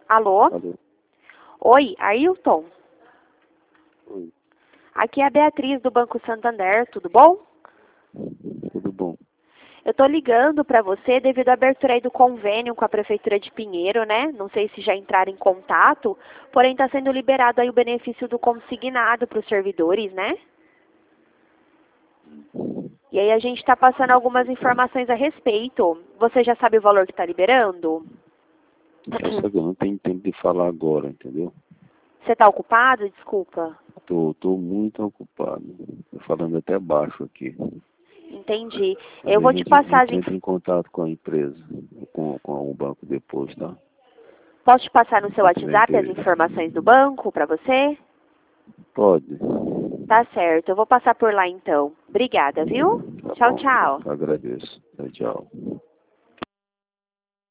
Alô? Alô? Oi, Ailton? Oi, Aqui é a Beatriz do Banco Santander, tudo bom? tudo bom? Eu tô ligando para você devido à abertura aí do convênio com a Prefeitura de Pinheiro, né? Não sei se já entraram em contato, porém está sendo liberado aí o benefício do consignado para os servidores, né? E aí a gente está passando algumas informações a respeito. Você já sabe o valor que está liberando? Só que eu não tenho tempo de falar agora, entendeu? Você está ocupado? Desculpa. Tô muito ocupado. Tô falando até baixo aqui. Entendi. Mas Eu a vou te gente, a passar gente entra em contato com a empresa, com o banco depois, tá? Posso te passar no seu Se tiver WhatsApp as interesse. informações do banco para você? Pode. Tá certo, eu vou passar por lá então. Obrigada, viu? Tá Tchau, bom. tchau. Agradeço. Tchau.